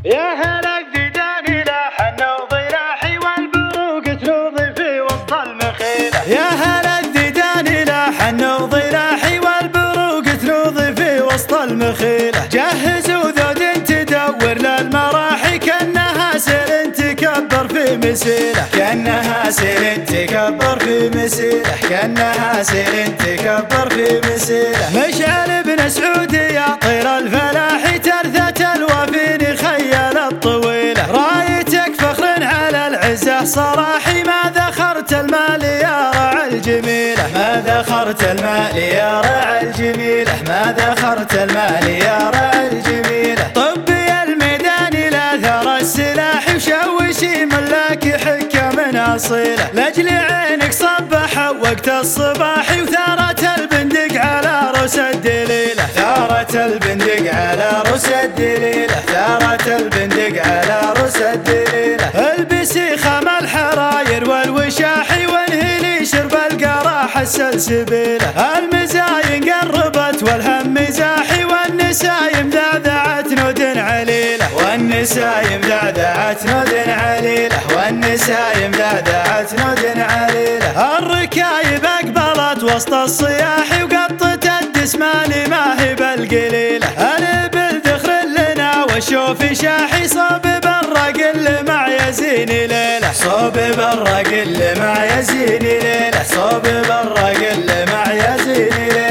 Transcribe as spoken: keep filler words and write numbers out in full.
يا هلا الديدان لاحن وضراحي والبروق تنوضي في وسط المخيلة. يا هلا الديدان لاحن وضراحي والبروق تنوضي في وسط المخيلة. جهزوا ذود تدور للمراحي كأنها سيل تكبر في مسيلة. كأنها سيل تكبر في مسيلة. كأنها سيل تكبر في مسيلة. مشعل بن سعود يا طير الفلاح ترثة الوفين خيال الطويلة. رايتك فخر على العزة صراحي ما ذخرت المال يا رعى الجميلة. ما ذخرت المال يا رعى الجميلة. ما ذخرت المال يا رعى الجميلة. طبي الميدان لا ثر السلاح وشوشي ملاك حكة من أصيلة. لأجل عينك صبح وقت الصباح وثارت البندق على رؤوس الدليلة. ثارت البندق على رؤوس الدليلة. ثارت البندق على رؤوس الدليلة. البسي خم الحراير والوشاح وانهلي شرب القراح السلسبيلة. المزاين قربت والهم مزاحي والنسايم ذعذعت نود عليلة. والنسايم ذعذعت نود عليلة. والنسايم ذعذعت نود عليلة. الركايب اقبلت وسط الصياح وقطت الدسمان ما هي بالقليلة. الابل ذخر لنا والشوف شاحي صوب بالرقل مع يزين ليلة. صوب بالرقل مع يزين ليلة. صوب بالرقل مع يزين ليلة.